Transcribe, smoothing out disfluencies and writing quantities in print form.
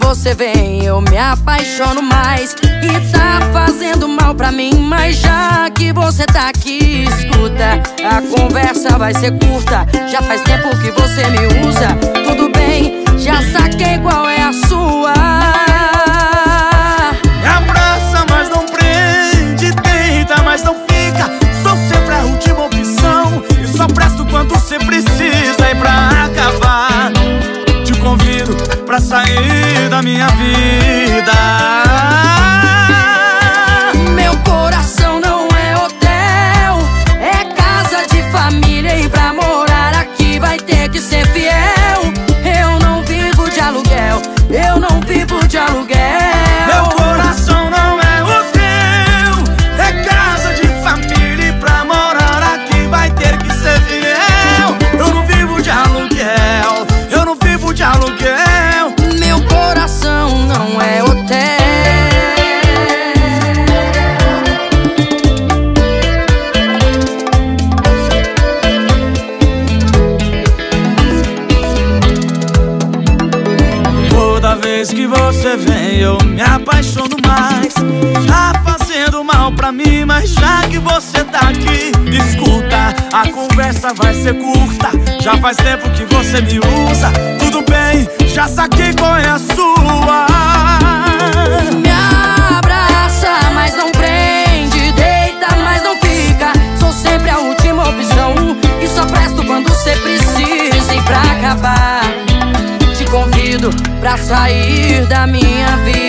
você vem eu me apaixono mais. E tá fazendo mal pra mim, mas já que você tá aqui, escuta, a conversa vai ser curta. Já faz tempo que você me usa, tudo bem, já saquei qual é a sua. Me abraça, mas não prende, deita, mas não fica. Sou sempre a última opção e só presto quando você precisa. E pra acabar, te convido pra sair da minha vida. Meu coração não é hotel, é casa de família. E pra morar aqui vai ter que ser fiel. Eu não vivo de aluguel, eu não vivo de aluguel. Meu coração não é hotel, é casa de família. E pra morar aqui vai ter que ser fiel. Eu não vivo de aluguel, eu não vivo de aluguel. Meu coração não é hotel. Toda vez que você vem eu me apaixono mais. Tá fazendo mal pra mim, mas já que você tá aqui, escuta, a conversa vai ser curta. Já faz tempo que você me usa, tudo bem, já saquei qual é a sua. Me abraça, mas não prende, deita, mas não fica. Sou sempre a última opção e só presto quando você precisa. E pra acabar, te convido pra sair da minha vida.